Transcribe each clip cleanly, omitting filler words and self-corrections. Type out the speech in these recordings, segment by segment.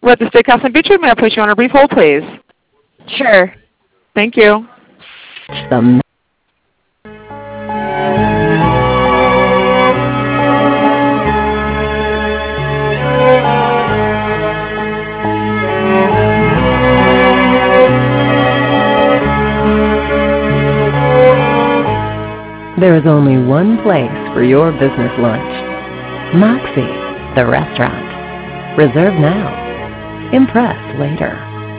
Red the Steakhouse in Beechwood. May I place you on a brief hold, please? Sure. Thank you. The There is only one place for your business lunch. Moxie, the restaurant. Reserve now. Impress later.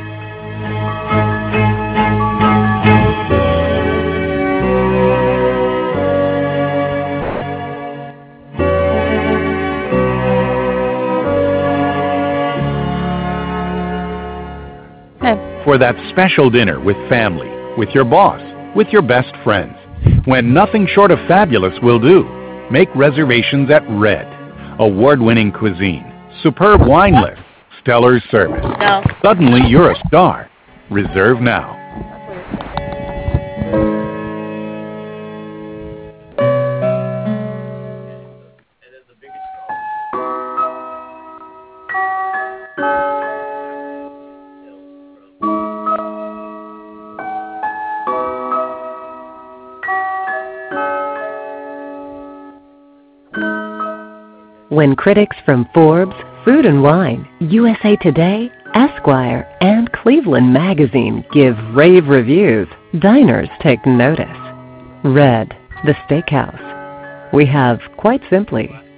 For that special dinner with family, with your boss, with your best friends. When nothing short of fabulous will do, make reservations at Red. Award-winning cuisine, superb wine list, stellar service. No. Suddenly you're a star. Reserve now. When critics from Forbes, Food and Wine, USA Today, Esquire, and Cleveland Magazine give rave reviews, diners take notice. Red, the Steakhouse. We have, quite simply,